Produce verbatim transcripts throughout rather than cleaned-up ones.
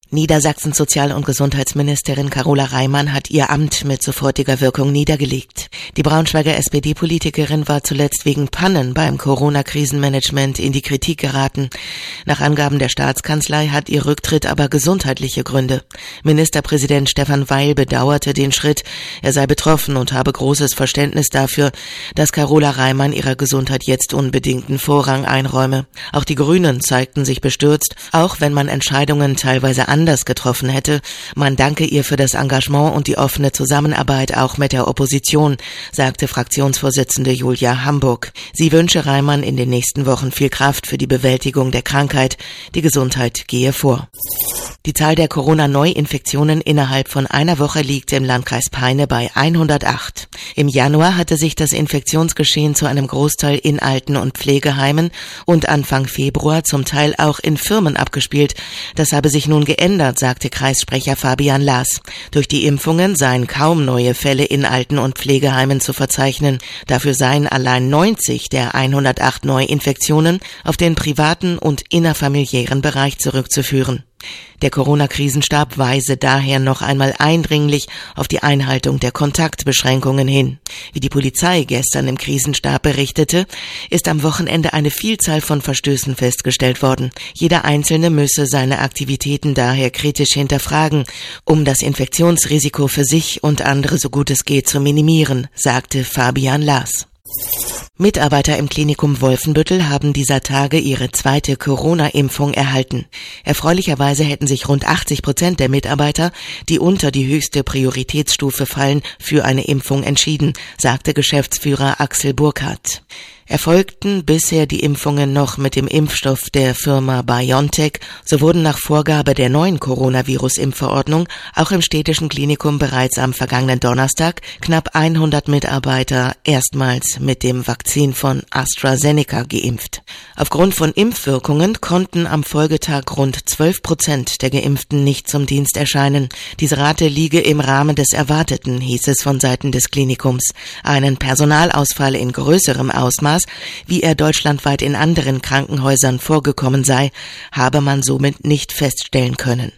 Niedersachsens Sozial- und Gesundheitsministerin Carola Reimann hat ihr Amt mit sofortiger Wirkung niedergelegt. Die Braunschweiger S P D-Politikerin war zuletzt wegen Pannen beim Corona-Krisenmanagement in die Kritik geraten. Nach Angaben der Staatskanzlei hat ihr Rücktritt aber gesundheitliche Gründe. Ministerpräsident Stefan Weil bedauerte den Schritt. Er sei betroffen und habe großes Verständnis dafür, dass Carola Reimann ihrer Gesundheit jetzt unbedingten Vorrang einräume. Auch die Grünen zeigten sich bestürzt, auch wenn man Entscheidungen teilweise anders getroffen hätte. Man danke ihr für das Engagement und die offene Zusammenarbeit auch mit der Opposition, sagte Fraktionsvorsitzende Julia Hamburg. Sie wünsche Reimann in den nächsten Wochen viel Kraft für die Bewältigung der Krankheit. Die Gesundheit gehe vor. Die Zahl der Corona-Neuinfektionen innerhalb von einer Woche liegt im Landkreis Peine bei hundertacht. Im Januar hatte sich das Infektionsgeschehen zu einem Großteil in Alten- und Pflegeheimen und Anfang Februar zum Teil auch in Firmen abgespielt. Das habe sich nun geändert, sagte Kreissprecher Fabian Laas. Durch die Impfungen seien kaum neue Fälle in Alten- und Pflegeheimen zu verzeichnen. Dafür seien allein neunzig der hundertacht Neuinfektionen auf den privaten und innerfamiliären Bereich zurückzuführen. Der Corona-Krisenstab weise daher noch einmal eindringlich auf die Einhaltung der Kontaktbeschränkungen hin. Wie die Polizei gestern im Krisenstab berichtete, ist am Wochenende eine Vielzahl von Verstößen festgestellt worden. Jeder Einzelne müsse seine Aktivitäten daher kritisch hinterfragen, um das Infektionsrisiko für sich und andere so gut es geht zu minimieren, sagte Fabian Laas. Mitarbeiter im Klinikum Wolfenbüttel haben dieser Tage ihre zweite Corona-Impfung erhalten. Erfreulicherweise hätten sich rund achtzig Prozent der Mitarbeiter, die unter die höchste Prioritätsstufe fallen, für eine Impfung entschieden, sagte Geschäftsführer Axel Burkhardt. Erfolgten bisher die Impfungen noch mit dem Impfstoff der Firma BioNTech, so wurden nach Vorgabe der neuen Coronavirus-Impfverordnung auch im städtischen Klinikum bereits am vergangenen Donnerstag knapp hundert Mitarbeiter erstmals mit dem Vakzin von AstraZeneca geimpft. Aufgrund von Impfwirkungen konnten am Folgetag rund zwölf Prozent der Geimpften nicht zum Dienst erscheinen. Diese Rate liege im Rahmen des Erwarteten, hieß es von Seiten des Klinikums. Einen Personalausfall in größerem Ausmaß, wie er deutschlandweit in anderen Krankenhäusern vorgekommen sei, habe man somit nicht feststellen können.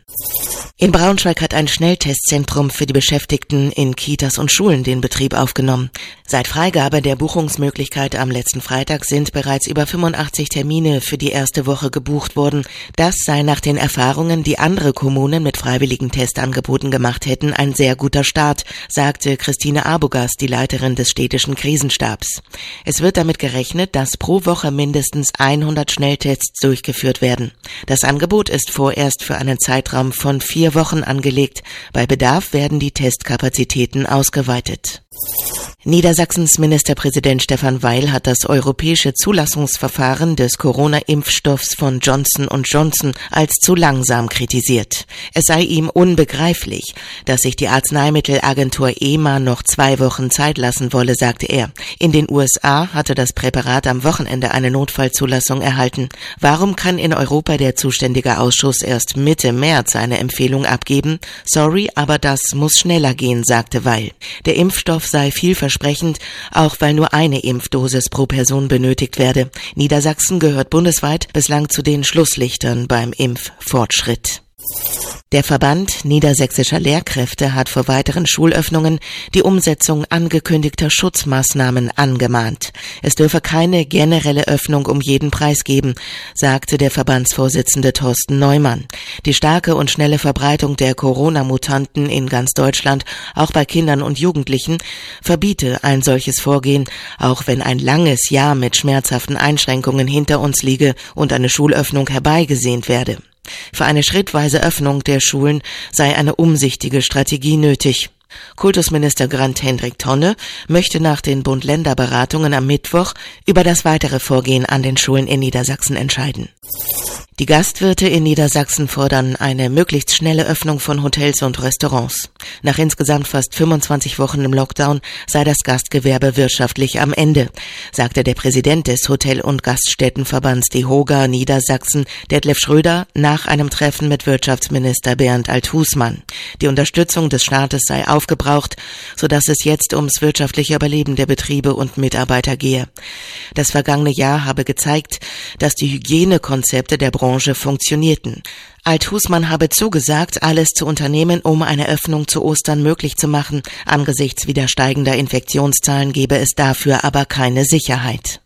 In Braunschweig hat ein Schnelltestzentrum für die Beschäftigten in Kitas und Schulen den Betrieb aufgenommen. Seit Freigabe der Buchungsmöglichkeit am letzten Freitag sind bereits über fünfundachtzig Termine für die erste Woche gebucht worden. Das sei nach den Erfahrungen, die andere Kommunen mit freiwilligen Testangeboten gemacht hätten, ein sehr guter Start, sagte Christine Arbogast, die Leiterin des städtischen Krisenstabs. Es wird damit gerechnet, dass pro Woche mindestens hundert Schnelltests durchgeführt werden. Das Angebot ist vorerst für einen Zeitraum von vier Wochen angelegt. Bei Bedarf werden die Testkapazitäten ausgeweitet. Niedersachsens Ministerpräsident Stefan Weil hat das europäische Zulassungsverfahren des Corona-Impfstoffs von Johnson und Johnson als zu langsam kritisiert. Es sei ihm unbegreiflich, dass sich die Arzneimittelagentur E M A noch zwei Wochen Zeit lassen wolle, sagte er. In den U S A hatte das Präparat am Wochenende eine Notfallzulassung erhalten. Warum kann in Europa der zuständige Ausschuss erst Mitte März eine Empfehlung abgeben? Sorry, aber das muss schneller gehen, sagte Weil. Der Impfstoff sei vielversprechend, auch weil nur eine Impfdosis pro Person benötigt werde. Niedersachsen gehört bundesweit bislang zu den Schlusslichtern beim Impffortschritt. Der Verband niedersächsischer Lehrkräfte hat vor weiteren Schulöffnungen die Umsetzung angekündigter Schutzmaßnahmen angemahnt. Es dürfe keine generelle Öffnung um jeden Preis geben, sagte der Verbandsvorsitzende Thorsten Neumann. Die starke und schnelle Verbreitung der Corona-Mutanten in ganz Deutschland, auch bei Kindern und Jugendlichen, verbiete ein solches Vorgehen, auch wenn ein langes Jahr mit schmerzhaften Einschränkungen hinter uns liege und eine Schulöffnung herbeigesehnt werde. Für eine schrittweise Öffnung der Schulen sei eine umsichtige Strategie nötig. Kultusminister Grant Hendrik Tonne möchte nach den Bund-Länder-Beratungen am Mittwoch über das weitere Vorgehen an den Schulen in Niedersachsen entscheiden. Die Gastwirte in Niedersachsen fordern eine möglichst schnelle Öffnung von Hotels und Restaurants. Nach insgesamt fast fünfundzwanzig Wochen im Lockdown sei das Gastgewerbe wirtschaftlich am Ende, sagte der Präsident des Hotel- und Gaststättenverbands DEHOGA Niedersachsen, Detlef Schröder, nach einem Treffen mit Wirtschaftsminister Bernd Alt-Husmann. Die Unterstützung des Staates sei aufgebraucht, sodass es jetzt ums wirtschaftliche Überleben der Betriebe und Mitarbeiter gehe. Das vergangene Jahr habe gezeigt, dass die Hygienekonzepte der Branche funktionierten. Alt-Husmann habe zugesagt, alles zu unternehmen, um eine Öffnung zu Ostern möglich zu machen. Angesichts wieder steigender Infektionszahlen gebe es dafür aber keine Sicherheit.